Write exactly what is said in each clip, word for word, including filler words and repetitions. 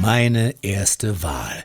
Meine erste Wahl.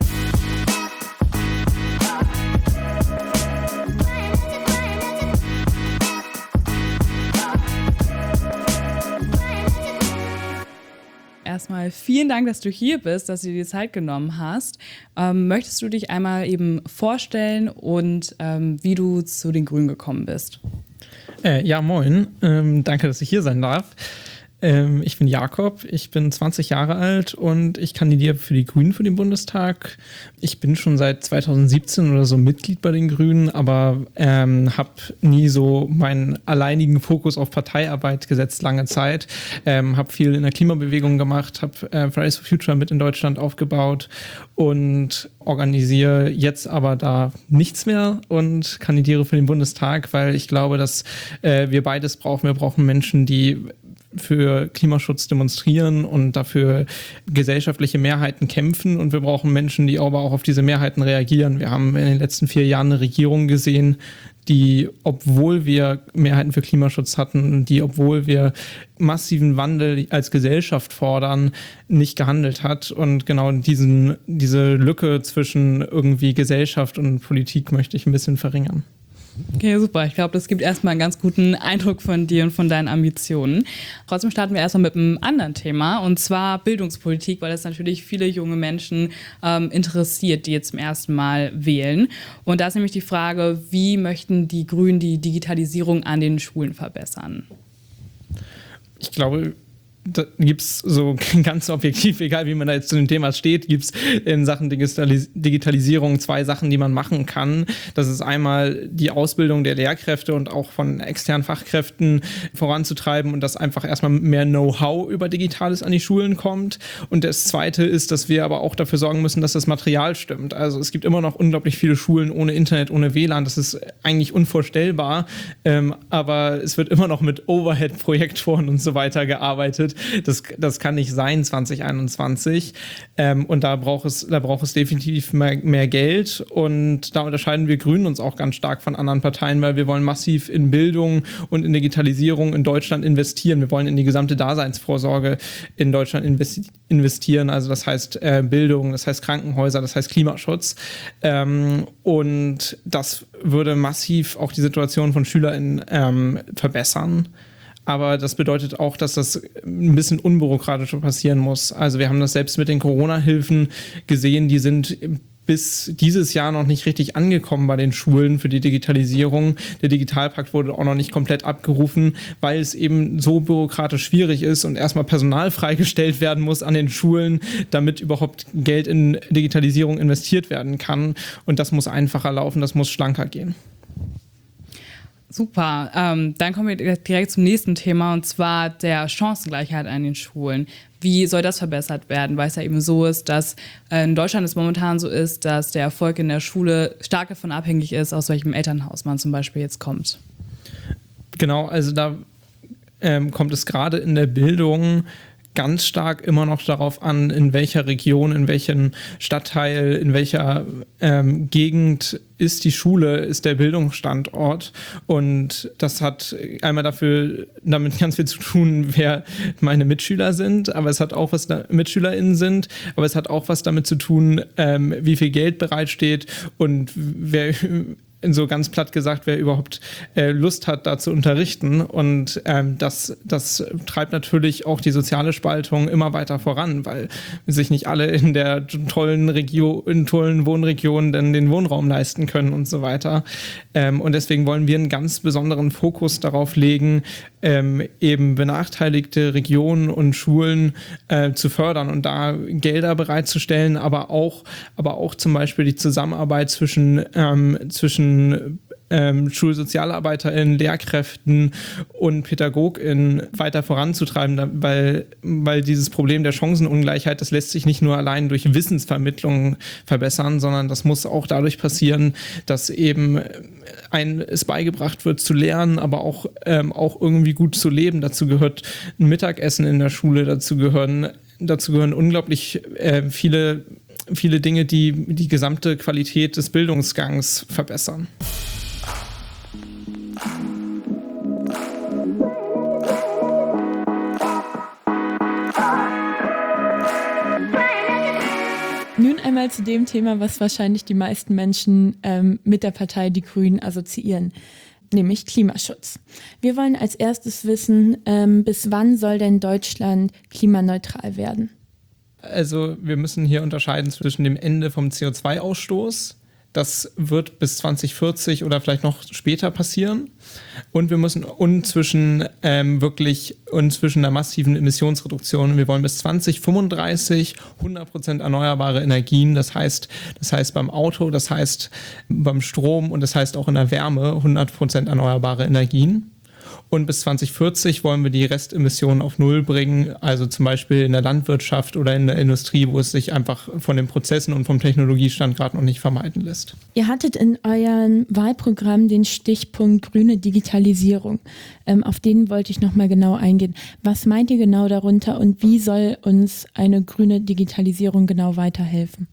Erstmal vielen Dank, dass du hier bist, dass du dir die Zeit genommen hast. Ähm, möchtest du dich einmal eben vorstellen und ähm, wie du zu den Grünen gekommen bist? Äh, ja, moin. Ähm, danke, dass ich hier sein darf. Ähm, ich bin Jakob, ich bin zwanzig Jahre alt und ich kandidiere für die Grünen für den Bundestag. Ich bin schon seit zweitausendsiebzehn oder so Mitglied bei den Grünen, aber ähm, habe nie so meinen alleinigen Fokus auf Parteiarbeit gesetzt, lange Zeit. Ähm, habe viel in der Klimabewegung gemacht, habe äh, Fridays for Future mit in Deutschland aufgebaut und organisiere jetzt aber da nichts mehr und kandidiere für den Bundestag, weil ich glaube, dass äh, wir beides brauchen. Wir brauchen Menschen, die für Klimaschutz demonstrieren und dafür gesellschaftliche Mehrheiten kämpfen. Und wir brauchen Menschen, die aber auch auf diese Mehrheiten reagieren. Wir haben in den letzten vier Jahren eine Regierung gesehen, die, obwohl wir Mehrheiten für Klimaschutz hatten, die, obwohl wir massiven Wandel als Gesellschaft fordern, nicht gehandelt hat. Und genau diesen, diese Lücke zwischen irgendwie Gesellschaft und Politik möchte ich ein bisschen verringern. Okay, super. Ich glaube, das gibt erstmal einen ganz guten Eindruck von dir und von deinen Ambitionen. Trotzdem starten wir erstmal mit einem anderen Thema, und zwar Bildungspolitik, weil das natürlich viele junge Menschen ähm, interessiert, die jetzt zum ersten Mal wählen. Und da ist nämlich die Frage, wie möchten die Grünen die Digitalisierung an den Schulen verbessern? Ich glaube, da gibt es so ganz objektiv, egal wie man da jetzt zu dem Thema steht, gibt es in Sachen Digitalis- Digitalisierung zwei Sachen, die man machen kann. Das ist einmal die Ausbildung der Lehrkräfte und auch von externen Fachkräften voranzutreiben und dass einfach erstmal mehr Know-how über Digitales an die Schulen kommt. Und das Zweite ist, dass wir aber auch dafür sorgen müssen, dass das Material stimmt. Also es gibt immer noch unglaublich viele Schulen ohne Internet, ohne W L A N. Das ist eigentlich unvorstellbar, ähm, aber es wird immer noch mit Overhead-Projektoren und so weiter gearbeitet. Das, das kann nicht sein zwanzig einundzwanzig. Ähm, und da braucht es, da braucht es definitiv mehr, mehr Geld. Und da unterscheiden wir Grünen uns auch ganz stark von anderen Parteien, weil wir wollen massiv in Bildung und in Digitalisierung in Deutschland investieren. Wir wollen in die gesamte Daseinsvorsorge in Deutschland investi- investieren. Also das heißt äh, Bildung, das heißt Krankenhäuser, das heißt Klimaschutz. Ähm, und das würde massiv auch die Situation von SchülerInnen ähm, verbessern. Aber das bedeutet auch, dass das ein bisschen unbürokratischer passieren muss. Also wir haben das selbst mit den Corona-Hilfen gesehen, die sind bis dieses Jahr noch nicht richtig angekommen bei den Schulen für die Digitalisierung. Der Digitalpakt wurde auch noch nicht komplett abgerufen, weil es eben so bürokratisch schwierig ist und erstmal Personal freigestellt werden muss an den Schulen, damit überhaupt Geld in Digitalisierung investiert werden kann. Und das muss einfacher laufen, das muss schlanker gehen. Super, ähm, dann kommen wir direkt zum nächsten Thema, und zwar der Chancengleichheit an den Schulen. Wie soll das verbessert werden? Weil es ja eben so ist, dass in Deutschland es momentan so ist, dass der Erfolg in der Schule stark davon abhängig ist, aus welchem Elternhaus man zum Beispiel jetzt kommt. Genau, also da ähm, kommt es gerade in der Bildung ganz stark immer noch darauf an, in welcher Region, in welchem Stadtteil, in welcher ähm, Gegend ist die Schule, ist der Bildungsstandort. Und das hat einmal dafür damit ganz viel zu tun, wer meine Mitschüler sind, aber es hat auch was da, MitschülerInnen sind, aber es hat auch was damit zu tun, ähm, wie viel Geld bereitsteht und wer, so ganz platt gesagt, wer überhaupt äh, Lust hat, da zu unterrichten. Und ähm, das, das treibt natürlich auch die soziale Spaltung immer weiter voran, weil sich nicht alle in der tollen Region, in tollen Wohnregionen dann den Wohnraum leisten können und so weiter. Ähm, und deswegen wollen wir einen ganz besonderen Fokus darauf legen, ähm, eben benachteiligte Regionen und Schulen äh, zu fördern und da Gelder bereitzustellen, aber auch, aber auch zum Beispiel die Zusammenarbeit zwischen, ähm, zwischen Ähm, SchulsozialarbeiterInnen, Lehrkräften und PädagogInnen weiter voranzutreiben, weil, weil dieses Problem der Chancenungleichheit, das lässt sich nicht nur allein durch Wissensvermittlung verbessern, sondern das muss auch dadurch passieren, dass eben ein, es beigebracht wird zu lernen, aber auch, ähm, auch irgendwie gut zu leben. Dazu gehört ein Mittagessen in der Schule, dazu gehören, dazu gehören unglaublich äh, viele viele Dinge, die die gesamte Qualität des Bildungsgangs verbessern. mal zu dem Thema, was wahrscheinlich die meisten Menschen ähm, mit der Partei Die Grünen assoziieren, nämlich Klimaschutz. Wir wollen als erstes wissen, ähm, bis wann soll denn Deutschland klimaneutral werden? Also wir müssen hier unterscheiden zwischen dem Ende vom C O zwei Ausstoß. Das wird bis zwanzig vierzig oder vielleicht noch später passieren. Und wir müssen und zwischen ähm, wirklich und zwischen einer massiven Emissionsreduktion. Wir wollen bis zwanzig fünfunddreißig hundert Prozent erneuerbare Energien. Das heißt, das heißt beim Auto, das heißt beim Strom und das heißt auch in der Wärme hundert Prozent erneuerbare Energien. Und bis zwanzig vierzig wollen wir die Restemissionen auf Null bringen, also zum Beispiel in der Landwirtschaft oder in der Industrie, wo es sich einfach von den Prozessen und vom Technologiestand gerade noch nicht vermeiden lässt. Ihr hattet in eurem Wahlprogramm den Stichpunkt grüne Digitalisierung. Ähm, auf den wollte ich nochmal genau eingehen. Was meint ihr genau darunter und wie soll uns eine grüne Digitalisierung genau weiterhelfen?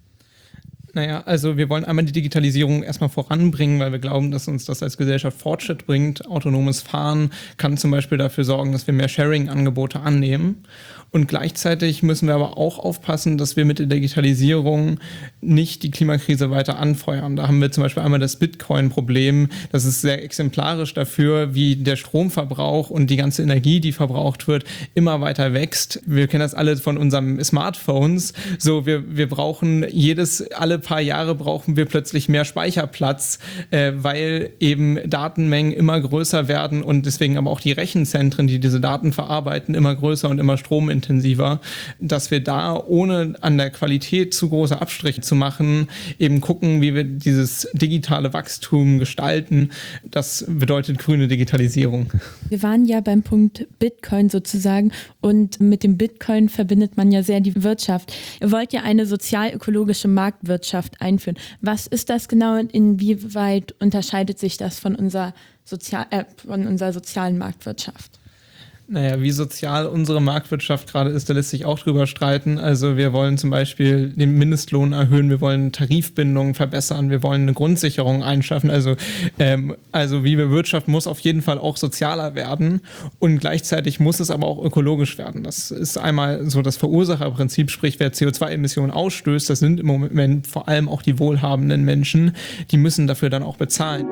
Naja, also wir wollen einmal die Digitalisierung erstmal voranbringen, weil wir glauben, dass uns das als Gesellschaft Fortschritt bringt. Autonomes Fahren kann zum Beispiel dafür sorgen, dass wir mehr Sharing-Angebote annehmen. Und gleichzeitig müssen wir aber auch aufpassen, dass wir mit der Digitalisierung nicht die Klimakrise weiter anfeuern. Da haben wir zum Beispiel einmal das Bitcoin-Problem. Das ist sehr exemplarisch dafür, wie der Stromverbrauch und die ganze Energie, die verbraucht wird, immer weiter wächst. Wir kennen das alle von unseren Smartphones. So, wir, wir brauchen jedes, alle paar Jahre brauchen wir plötzlich mehr Speicherplatz, äh, weil eben Datenmengen immer größer werden und deswegen aber auch die Rechenzentren, die diese Daten verarbeiten, immer größer und immer stromintensiver. intensiver, dass wir da, ohne an der Qualität zu große Abstriche zu machen, eben gucken, wie wir dieses digitale Wachstum gestalten. Das bedeutet grüne Digitalisierung. Wir waren ja beim Punkt Bitcoin sozusagen und mit dem Bitcoin verbindet man ja sehr die Wirtschaft. Ihr wollt ja eine sozial-ökologische Marktwirtschaft einführen. Was ist das genau und inwieweit unterscheidet sich das von unserer, Sozial- äh, von unserer sozialen Marktwirtschaft? Naja, wie sozial unsere Marktwirtschaft gerade ist, da lässt sich auch drüber streiten. Also wir wollen zum Beispiel den Mindestlohn erhöhen, wir wollen Tarifbindungen verbessern, wir wollen eine Grundsicherung einschaffen. Also, ähm, also wie wir wirtschaften, muss auf jeden Fall auch sozialer werden und gleichzeitig muss es aber auch ökologisch werden. Das ist einmal so das Verursacherprinzip, sprich wer C O zwei Emissionen ausstößt, das sind im Moment vor allem auch die wohlhabenden Menschen, die müssen dafür dann auch bezahlen.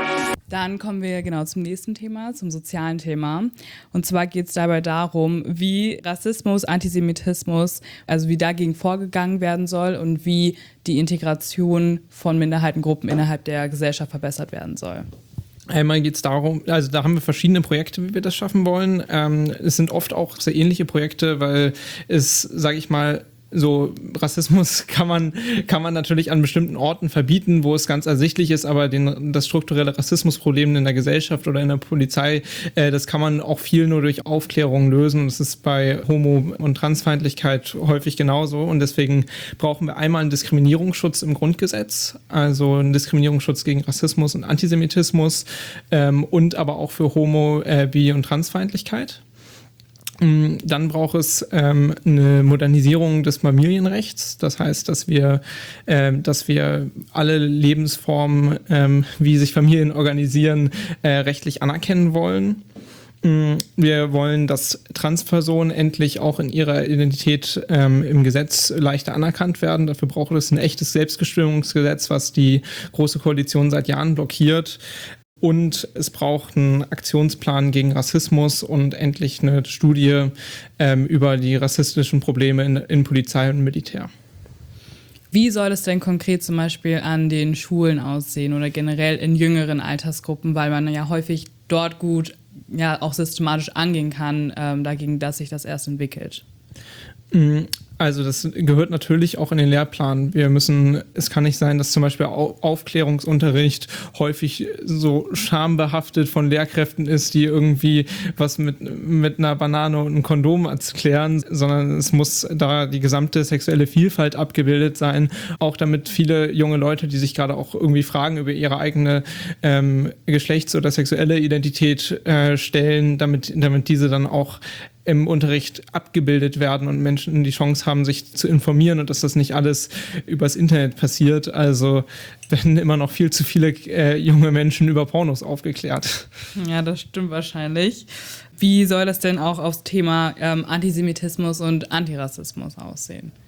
Dann kommen wir genau zum nächsten Thema, zum sozialen Thema. Und zwar geht es dabei darum, wie Rassismus, Antisemitismus, also wie dagegen vorgegangen werden soll und wie die Integration von Minderheitengruppen innerhalb der Gesellschaft verbessert werden soll. Einmal geht es darum, also da haben wir verschiedene Projekte, wie wir das schaffen wollen. Ähm, es sind oft auch sehr ähnliche Projekte, weil es, sage ich mal, so Rassismus kann man, kann man natürlich an bestimmten Orten verbieten, wo es ganz ersichtlich ist, aber den, das strukturelle Rassismusproblem in der Gesellschaft oder in der Polizei, äh, das kann man auch viel nur durch Aufklärung lösen. Und das ist bei Homo- und Transfeindlichkeit häufig genauso. Und deswegen brauchen wir einmal einen Diskriminierungsschutz im Grundgesetz, also einen Diskriminierungsschutz gegen Rassismus und Antisemitismus ähm, und aber auch für Homo-, äh, Bi- und Transfeindlichkeit. Dann braucht es ähm, eine Modernisierung des Familienrechts. Das heißt, dass wir, ähm, dass wir alle Lebensformen, ähm, wie sich Familien organisieren, äh, rechtlich anerkennen wollen. Wir wollen, dass Transpersonen endlich auch in ihrer Identität ähm, im Gesetz leichter anerkannt werden. Dafür braucht es ein echtes Selbstbestimmungsgesetz, was die Große Koalition seit Jahren blockiert. Und es braucht einen Aktionsplan gegen Rassismus und endlich eine Studie ähm, über die rassistischen Probleme in, in Polizei und Militär. Wie soll es denn konkret zum Beispiel an den Schulen aussehen oder generell in jüngeren Altersgruppen, weil man ja häufig dort gut ja auch systematisch angehen kann, ähm, dagegen, dass sich das erst entwickelt? Also das gehört natürlich auch in den Lehrplan. Wir müssen, es kann nicht sein, dass zum Beispiel Aufklärungsunterricht häufig so schambehaftet von Lehrkräften ist, die irgendwie was mit, mit einer Banane und einem Kondom erklären, sondern es muss da die gesamte sexuelle Vielfalt abgebildet sein, auch damit viele junge Leute, die sich gerade auch irgendwie Fragen über ihre eigene ähm, Geschlechts- oder sexuelle Identität äh, stellen, damit, damit diese dann auch im Unterricht abgebildet werden und Menschen die Chance haben, sich zu informieren und dass das nicht alles übers Internet passiert. Also werden immer noch viel zu viele äh, junge Menschen über Pornos aufgeklärt. Ja, das stimmt wahrscheinlich. Wie soll das denn auch aufs Thema ähm, Antisemitismus und Antirassismus aussehen?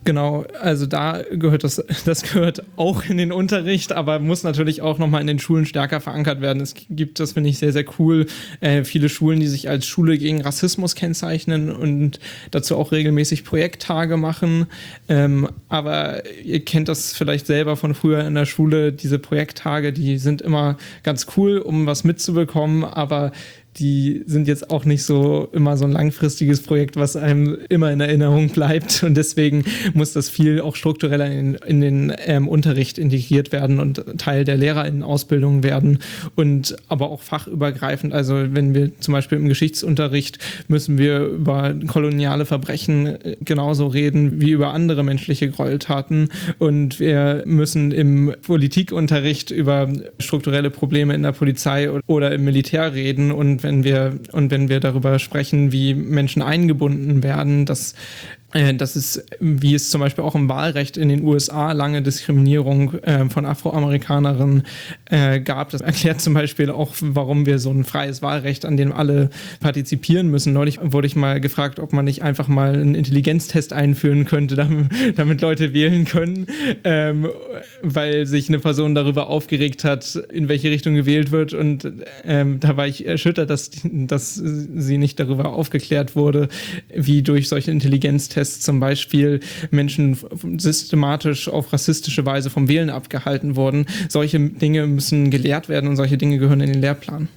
Genau, also da gehört das, das gehört auch in den Unterricht, aber muss natürlich auch nochmal in den Schulen stärker verankert werden. Es gibt, das finde ich sehr, sehr cool, äh, viele Schulen, die sich als Schule gegen Rassismus kennzeichnen und dazu auch regelmäßig Projekttage machen. Ähm, aber ihr kennt das vielleicht selber von früher in der Schule, diese Projekttage, die sind immer ganz cool, um was mitzubekommen, aber die sind jetzt auch nicht so immer so ein langfristiges Projekt, was einem immer in Erinnerung bleibt. Und deswegen muss das viel auch struktureller in, in den ähm, Unterricht integriert werden und Teil der LehrerInnen-Ausbildung werden. Und aber auch fachübergreifend. Also wenn wir zum Beispiel im Geschichtsunterricht müssen wir über koloniale Verbrechen genauso reden wie über andere menschliche Gräueltaten. Und wir müssen im Politikunterricht über strukturelle Probleme in der Polizei oder im Militär reden. Und wenn wir, und wenn wir darüber sprechen, wie Menschen eingebunden werden, dass Das ist, wie es zum Beispiel auch im Wahlrecht in den U S A lange Diskriminierung äh, von Afroamerikanerinnen äh, gab. Das erklärt zum Beispiel auch, warum wir so ein freies Wahlrecht, an dem alle partizipieren müssen. Neulich wurde ich mal gefragt, ob man nicht einfach mal einen Intelligenztest einführen könnte, damit, damit Leute wählen können, ähm, weil sich eine Person darüber aufgeregt hat, in welche Richtung gewählt wird. Und ähm, da war ich erschüttert, dass, dass sie nicht darüber aufgeklärt wurde, wie durch solche Intelligenztests zum Beispiel Menschen systematisch auf rassistische Weise vom Wählen abgehalten wurden. Solche Dinge müssen gelehrt werden und solche Dinge gehören in den Lehrplan.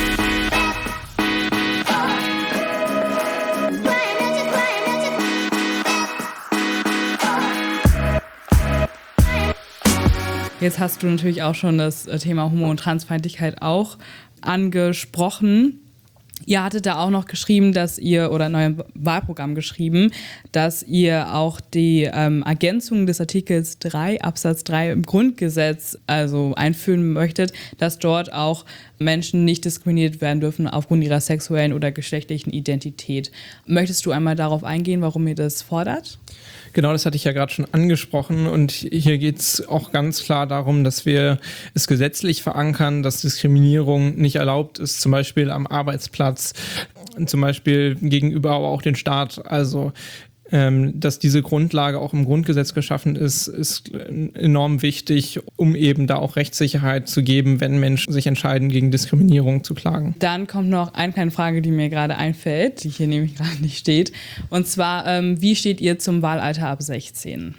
Jetzt hast du natürlich auch schon das Thema Homo- und Transfeindlichkeit auch angesprochen. Ihr hattet da auch noch geschrieben, dass ihr, oder ein neues Wahlprogramm geschrieben, dass ihr auch die ähm, Ergänzung des Artikels drei Absatz drei im Grundgesetz also einführen möchtet, dass dort auch Menschen nicht diskriminiert werden dürfen aufgrund ihrer sexuellen oder geschlechtlichen Identität. Möchtest du einmal darauf eingehen, warum ihr das fordert? Genau, das hatte ich ja gerade schon angesprochen und hier geht es auch ganz klar darum, dass wir es gesetzlich verankern, dass Diskriminierung nicht erlaubt ist, zum Beispiel am Arbeitsplatz, zum Beispiel gegenüber aber auch den Staat. Also ähm, dass diese Grundlage auch im Grundgesetz geschaffen ist, ist enorm wichtig, um eben da auch Rechtssicherheit zu geben, wenn Menschen sich entscheiden, gegen Diskriminierung zu klagen. Dann kommt noch eine kleine Frage, die mir gerade einfällt, die hier nämlich gerade nicht steht. Und zwar, ähm, wie steht ihr zum Wahlalter ab sechzehn?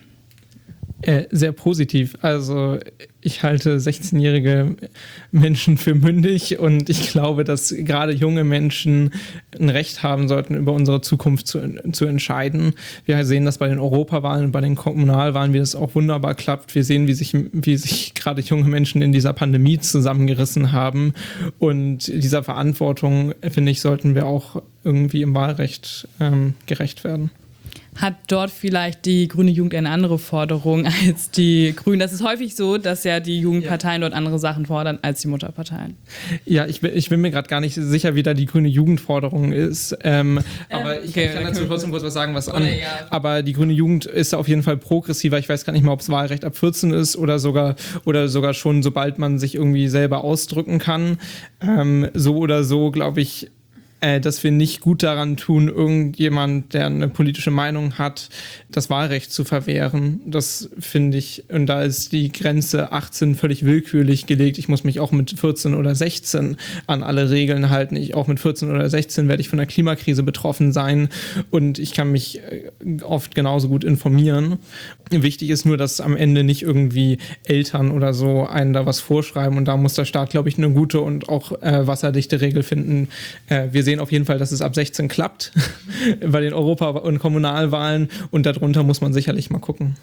Äh, sehr positiv. Also ich halte sechzehnjährige Menschen für mündig und ich glaube, dass gerade junge Menschen ein Recht haben sollten, über unsere Zukunft zu, zu entscheiden. Wir sehen das bei den Europawahlen und bei den Kommunalwahlen, wie das auch wunderbar klappt. Wir sehen, wie sich, wie sich gerade junge Menschen in dieser Pandemie zusammengerissen haben. Und dieser Verantwortung, finde ich, sollten wir auch irgendwie im Wahlrecht ähm, gerecht werden. Hat dort vielleicht die grüne Jugend eine andere Forderung als die Grünen? Das ist häufig so, dass ja die Jugendparteien dort andere Sachen fordern als die Mutterparteien. Ja, ich bin, ich bin mir gerade gar nicht sicher, wie da die grüne Jugendforderung ist. Ähm, aber ähm, ich okay, kann dazu trotzdem kurz was sagen, was an. Ja. Aber die grüne Jugend ist auf jeden Fall progressiver. Ich weiß gar nicht mal, ob es Wahlrecht ab vierzehn ist oder sogar, oder sogar schon, sobald man sich irgendwie selber ausdrücken kann. Ähm, so oder so, glaube ich, dass wir nicht gut daran tun, irgendjemand, der eine politische Meinung hat, das Wahlrecht zu verwehren. Das finde ich, und da ist die Grenze achtzehn völlig willkürlich gelegt. Ich muss mich auch mit vierzehn oder sechzehn an alle Regeln halten. Ich, auch mit vierzehn oder sechzehn werde ich von der Klimakrise betroffen sein und ich kann mich oft genauso gut informieren. Wichtig ist nur, dass am Ende nicht irgendwie Eltern oder so einen da was vorschreiben und da muss der Staat, glaube ich, eine gute und auch äh, wasserdichte Regel finden. Äh, wir sehen auf jeden Fall, dass es ab sechzehn klappt bei den Europa- und Kommunalwahlen und darunter muss man sicherlich mal gucken.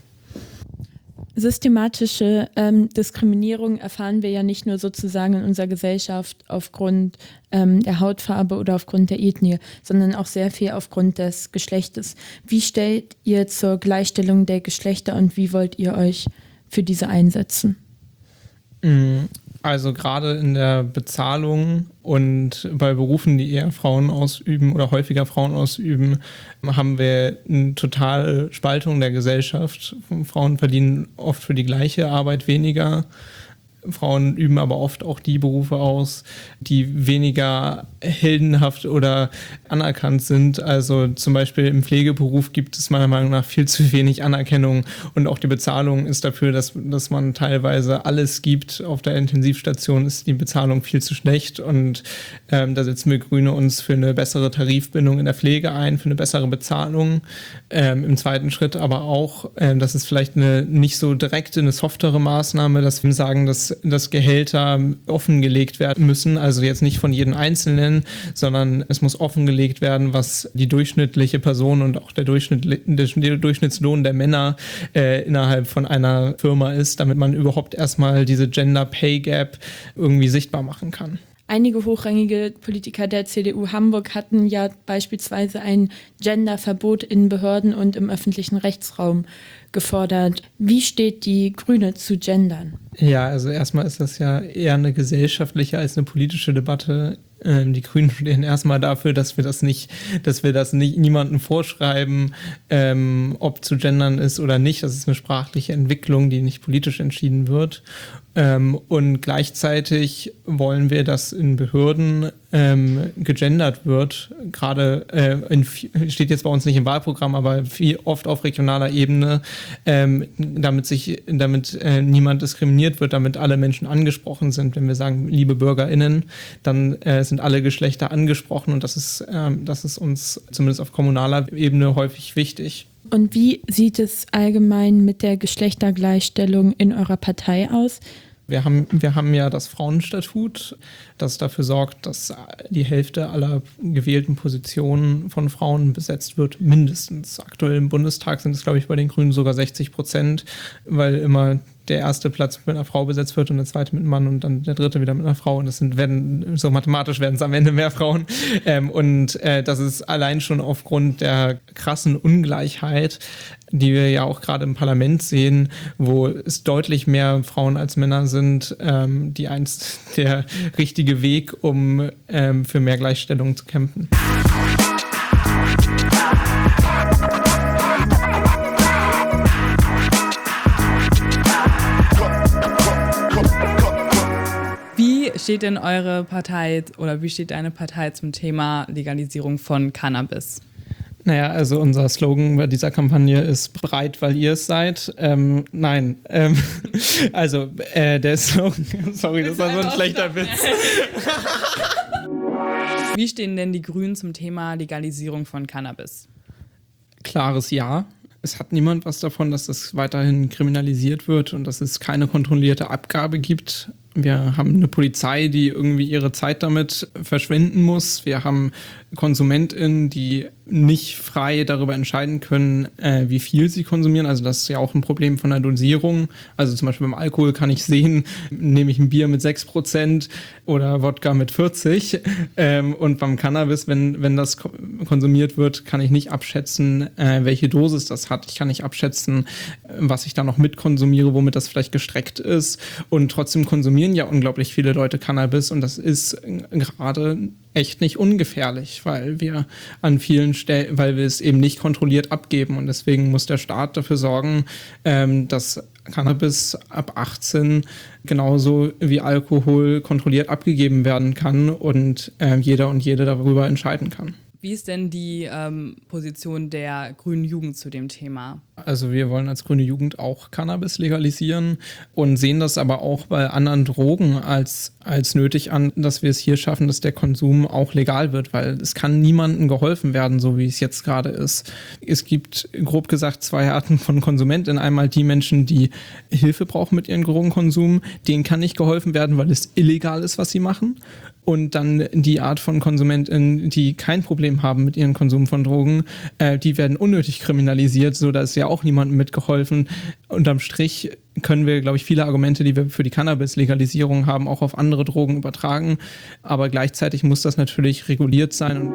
Systematische ähm, Diskriminierung erfahren wir ja nicht nur sozusagen in unserer Gesellschaft aufgrund ähm, der Hautfarbe oder aufgrund der Ethnie, sondern auch sehr viel aufgrund des Geschlechtes. Wie stellt ihr zur Gleichstellung der Geschlechter und wie wollt ihr euch für diese einsetzen? Also gerade in der Bezahlung und bei Berufen, die eher Frauen ausüben oder häufiger Frauen ausüben, haben wir eine totale Spaltung der Gesellschaft. Frauen verdienen oft für die gleiche Arbeit weniger. Frauen üben aber oft auch die Berufe aus, die weniger heldenhaft oder anerkannt sind. Also zum Beispiel im Pflegeberuf gibt es meiner Meinung nach viel zu wenig Anerkennung und auch die Bezahlung ist dafür, dass, dass man teilweise alles gibt. Auf der Intensivstation ist die Bezahlung viel zu schlecht und ähm, da setzen wir Grüne uns für eine bessere Tarifbindung in der Pflege ein, für eine bessere Bezahlung. Ähm, im zweiten Schritt aber auch, ähm, das ist vielleicht eine nicht so direkte, eine softere Maßnahme, dass wir sagen, dass, dass Gehälter offengelegt werden müssen, also jetzt nicht von jedem Einzelnen, sondern es muss offengelegt werden, was die durchschnittliche Person und auch der, Durchschnitt, der Durchschnittslohn der Männer äh, innerhalb von einer Firma ist, damit man überhaupt erstmal diese Gender Pay Gap irgendwie sichtbar machen kann. Einige hochrangige Politiker der C D U Hamburg hatten ja beispielsweise ein Genderverbot in Behörden und im öffentlichen Rechtsraum gefordert. Wie steht die Grüne zu Gendern? Ja, also erstmal ist das ja eher eine gesellschaftliche als eine politische Debatte. Ähm, die Grünen stehen erstmal dafür, dass wir das nicht, dass wir das nicht niemandem vorschreiben, ähm, ob zu gendern ist oder nicht. Das ist eine sprachliche Entwicklung, die nicht politisch entschieden wird. Ähm, und gleichzeitig wollen wir, dass in Behörden ähm, gegendert wird. Gerade äh, in, steht jetzt bei uns nicht im Wahlprogramm, aber viel, oft auf regionaler Ebene, ähm, damit sich, damit äh, niemand diskriminiert wird, damit alle Menschen angesprochen sind. Wenn wir sagen, liebe BürgerInnen, dann äh, sind alle Geschlechter angesprochen und das ist, äh, das ist uns zumindest auf kommunaler Ebene häufig wichtig. Und wie sieht es allgemein mit der Geschlechtergleichstellung in eurer Partei aus? Wir haben, wir haben ja das Frauenstatut, das dafür sorgt, dass die Hälfte aller gewählten Positionen von Frauen besetzt wird, mindestens. Aktuell im Bundestag sind es, glaube ich, bei den Grünen sogar sechzig Prozent, weil immer der erste Platz mit einer Frau besetzt wird und der zweite mit einem Mann und dann der dritte wieder mit einer Frau. Und das sind, werden, so mathematisch werden es am Ende mehr Frauen. Ähm, und äh, das ist allein schon aufgrund der krassen Ungleichheit, die wir ja auch gerade im Parlament sehen, wo es deutlich mehr Frauen als Männer sind, ähm, die einst der richtige Weg, um ähm, für mehr Gleichstellung zu kämpfen. Wie steht denn eure Partei oder wie steht deine Partei zum Thema Legalisierung von Cannabis? Naja, also unser Slogan bei dieser Kampagne ist breit, weil ihr es seid. Ähm, nein, ähm, also äh, der Slogan, sorry, das war so ein schlechter Witz. Wie stehen denn die Grünen zum Thema Legalisierung von Cannabis? Klares Ja. Es hat niemand was davon, dass das weiterhin kriminalisiert wird und dass es keine kontrollierte Abgabe gibt. Wir haben eine Polizei, die irgendwie ihre Zeit damit verschwenden muss. Wir haben KonsumentInnen, die nicht frei darüber entscheiden können, äh, wie viel sie konsumieren. Also das ist ja auch ein Problem von der Dosierung. Also zum Beispiel beim Alkohol kann ich sehen, nehme ich ein Bier mit sechs Prozent oder Wodka mit vierzig. Ähm, und beim Cannabis, wenn, wenn das konsumiert wird, kann ich nicht abschätzen, äh, welche Dosis das hat. Ich kann nicht abschätzen, was ich da noch mitkonsumiere, womit das vielleicht gestreckt ist. Und trotzdem konsumieren ja unglaublich viele Leute Cannabis und das ist gerade echt nicht ungefährlich, weil wir an vielen Stellen, weil wir es eben nicht kontrolliert abgeben und deswegen muss der Staat dafür sorgen, ähm, dass Cannabis ab achtzehn genauso wie Alkohol kontrolliert abgegeben werden kann und äh, jeder und jede darüber entscheiden kann. Wie ist denn die ähm, Position der grünen Jugend zu dem Thema? Also wir wollen als grüne Jugend auch Cannabis legalisieren und sehen das aber auch bei anderen Drogen als, als nötig an, dass wir es hier schaffen, dass der Konsum auch legal wird, weil es kann niemandem geholfen werden, so wie es jetzt gerade ist. Es gibt grob gesagt zwei Arten von KonsumentInnen. Einmal die Menschen, die Hilfe brauchen mit ihrem Drogenkonsum, denen kann nicht geholfen werden, weil es illegal ist, was sie machen. Und dann die Art von KonsumentInnen, die kein Problem haben mit ihrem Konsum von Drogen, äh, die werden unnötig kriminalisiert, so dass ja auch niemandem mitgeholfen. Unterm Strich können wir, glaube ich, viele Argumente, die wir für die Cannabis-Legalisierung haben, auch auf andere Drogen übertragen. Aber gleichzeitig muss das natürlich reguliert sein.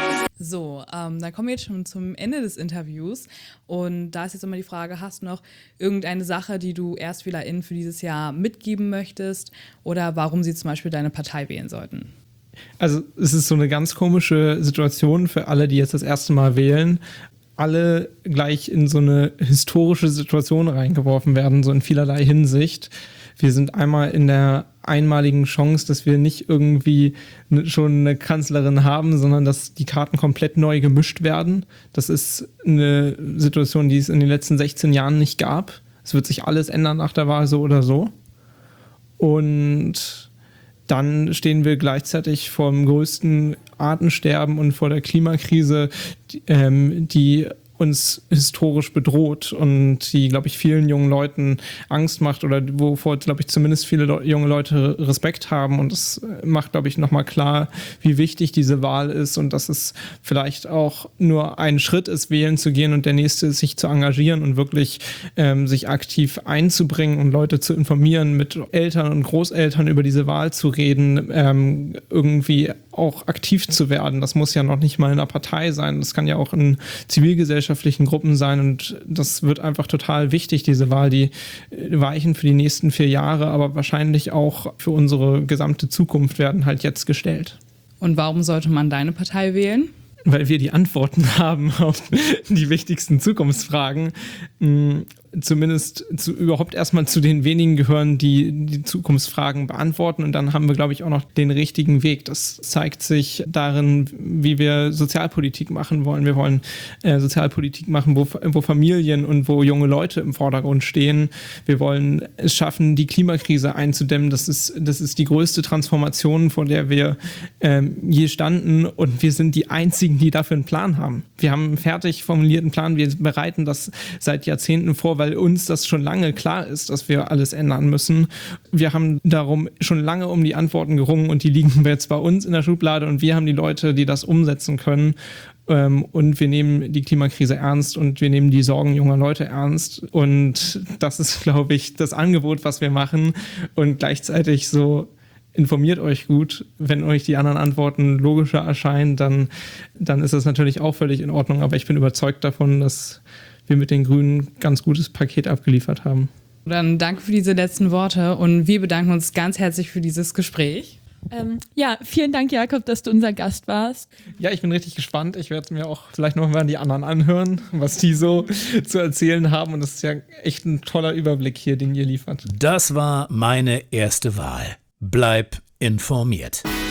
So, ähm, dann kommen wir jetzt schon zum Ende des Interviews und da ist jetzt immer die Frage, hast du noch irgendeine Sache, die du ErstwählerInnen für dieses Jahr mitgeben möchtest oder warum sie zum Beispiel deine Partei wählen sollten? Also es ist so eine ganz komische Situation für alle, die jetzt das erste Mal wählen. Alle gleich in so eine historische Situation reingeworfen werden, so in vielerlei Hinsicht. wir sind einmal in der einmaligen Chance, dass wir nicht irgendwie schon eine Kanzlerin haben, sondern dass die Karten komplett neu gemischt werden. Das ist eine Situation, die es in den letzten sechzehn Jahren nicht gab. Es wird sich alles ändern nach der Wahl, so oder so. Und dann stehen wir gleichzeitig vor dem größten Artensterben und vor der Klimakrise, die, ähm, die uns historisch bedroht und die, glaube ich, vielen jungen Leuten Angst macht oder wovor, glaube ich, zumindest viele Le- junge Leute Respekt haben. Und das macht, glaube ich, nochmal klar, wie wichtig diese Wahl ist und dass es vielleicht auch nur ein Schritt ist, wählen zu gehen und der nächste ist, sich zu engagieren und wirklich ähm, sich aktiv einzubringen und Leute zu informieren, mit Eltern und Großeltern über diese Wahl zu reden, ähm, irgendwie auch aktiv zu werden. Das muss ja noch nicht mal in einer Partei sein. Das kann ja auch in zivilgesellschaftlichen Gruppen sein und das wird einfach total wichtig, diese Wahl. Die Weichen für die nächsten vier Jahre, aber wahrscheinlich auch für unsere gesamte Zukunft werden halt jetzt gestellt. Und warum sollte man deine Partei wählen? Weil wir die Antworten haben auf die wichtigsten Zukunftsfragen. Zumindest zu, überhaupt erstmal zu den wenigen gehören, die die Zukunftsfragen beantworten. Und dann haben wir, glaube ich, auch noch den richtigen Weg. Das zeigt sich darin, wie wir Sozialpolitik machen wollen. Wir wollen äh, Sozialpolitik machen, wo, wo Familien und wo junge Leute im Vordergrund stehen. Wir wollen es schaffen, die Klimakrise einzudämmen. Das ist, das ist die größte Transformation, vor der wir ähm, je standen. Und wir sind die Einzigen, die dafür einen Plan haben. Wir haben einen fertig formulierten Plan. Wir bereiten das seit Jahrzehnten vor, weil uns das schon lange klar ist, dass wir alles ändern müssen. Wir haben darum schon lange um die Antworten gerungen und die liegen jetzt bei uns in der Schublade und wir haben die Leute, die das umsetzen können. Und wir nehmen die Klimakrise ernst und wir nehmen die Sorgen junger Leute ernst. Und das ist, glaube ich, das Angebot, was wir machen. Und gleichzeitig so: informiert euch gut. Wenn euch die anderen Antworten logischer erscheinen, dann, dann ist das natürlich auch völlig in Ordnung. Aber ich bin überzeugt davon, dass wir mit den Grünen ein ganz gutes Paket abgeliefert haben. Dann danke für diese letzten Worte und wir bedanken uns ganz herzlich für dieses Gespräch. Ähm, ja, vielen Dank, Jakob, dass du unser Gast warst. Ja, ich bin richtig gespannt. Ich werde mir auch vielleicht noch mal die anderen anhören, was die so zu erzählen haben. Und das ist ja echt ein toller Überblick hier, den ihr liefert. Das war meine erste Wahl. Bleib informiert.